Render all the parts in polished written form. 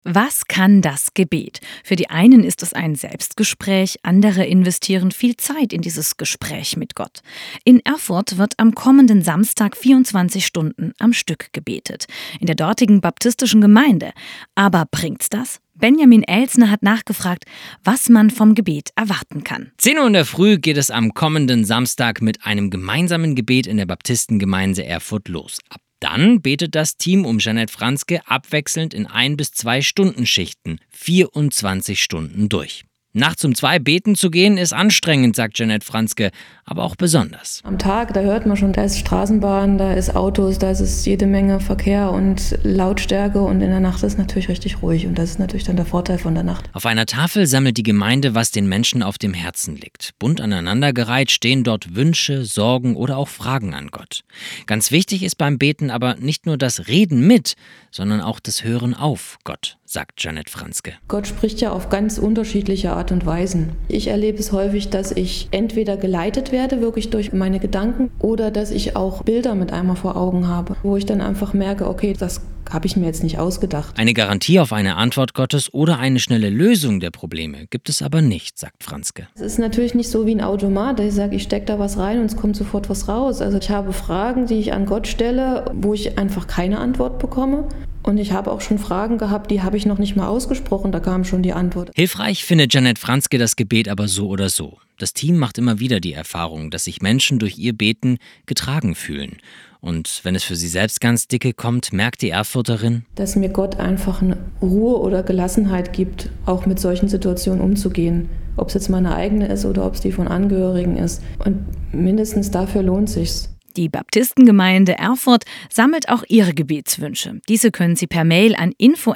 Was kann das Gebet? Für die einen ist es ein Selbstgespräch, andere investieren viel Zeit in dieses Gespräch mit Gott. In Erfurt wird am kommenden Samstag 24 Stunden am Stück gebetet, in der dortigen baptistischen Gemeinde. Aber bringt's das? Benjamin Elsner hat nachgefragt, was man vom Gebet erwarten kann. 10 Uhr in der Früh geht es am kommenden Samstag mit einem gemeinsamen Gebet in der Baptistengemeinde Erfurt los. Ab dann betet das Team um Jeanette Franzke abwechselnd in 1 bis 2 Stundenschichten, 24 Stunden durch. Nachts um 2 beten zu gehen ist anstrengend, sagt Jeanette Franzke, aber auch besonders. Am Tag, da hört man schon, da ist Straßenbahn, da ist Autos, da ist jede Menge Verkehr und Lautstärke, und in der Nacht ist es natürlich richtig ruhig, und das ist natürlich dann der Vorteil von der Nacht. Auf einer Tafel sammelt die Gemeinde, was den Menschen auf dem Herzen liegt. Bunt aneinandergereiht stehen dort Wünsche, Sorgen oder auch Fragen an Gott. Ganz wichtig ist beim Beten aber nicht nur das Reden mit, sondern auch das Hören auf Gott, sagt Jeanette Franzke. Gott spricht ja auf ganz unterschiedliche Art und Weisen. Ich erlebe es häufig, dass ich entweder geleitet werde, wirklich durch meine Gedanken, oder dass ich auch Bilder mit einmal vor Augen habe, wo ich dann einfach merke, okay, das habe ich mir jetzt nicht ausgedacht. Eine Garantie auf eine Antwort Gottes oder eine schnelle Lösung der Probleme gibt es aber nicht, sagt Franzke. Es ist natürlich nicht so wie ein Automat, dass ich sage, ich stecke da was rein und es kommt sofort was raus. Also ich habe Fragen, die ich an Gott stelle, wo ich einfach keine Antwort bekomme. Und ich habe auch schon Fragen gehabt, die habe ich noch nicht mal ausgesprochen, da kam schon die Antwort. Hilfreich findet Jeanette Franzke das Gebet aber so oder so. Das Team macht immer wieder die Erfahrung, dass sich Menschen durch ihr Beten getragen fühlen. Und wenn es für sie selbst ganz dicke kommt, merkt die Erfurterin, dass mir Gott einfach eine Ruhe oder Gelassenheit gibt, auch mit solchen Situationen umzugehen. Ob es jetzt meine eigene ist oder ob es die von Angehörigen ist. Und mindestens dafür lohnt sich's. Die Baptistengemeinde Erfurt sammelt auch ihre Gebetswünsche. Diese können Sie per Mail an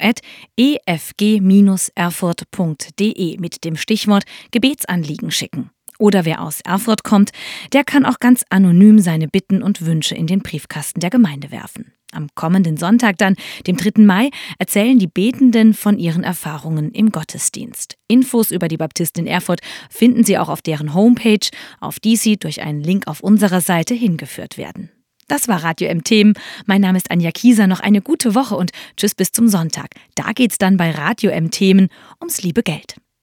info@efg-erfurt.de mit dem Stichwort Gebetsanliegen schicken. Oder wer aus Erfurt kommt, der kann auch ganz anonym seine Bitten und Wünsche in den Briefkasten der Gemeinde werfen. Am kommenden Sonntag dann, dem 3. Mai, erzählen die Betenden von ihren Erfahrungen im Gottesdienst. Infos über die Baptisten in Erfurt finden Sie auch auf deren Homepage, auf die Sie durch einen Link auf unserer Seite hingeführt werden. Das war Radio M Themen. Mein Name ist Anja Kieser. Noch eine gute Woche und tschüss bis zum Sonntag. Da geht's dann bei Radio M Themen ums liebe Geld.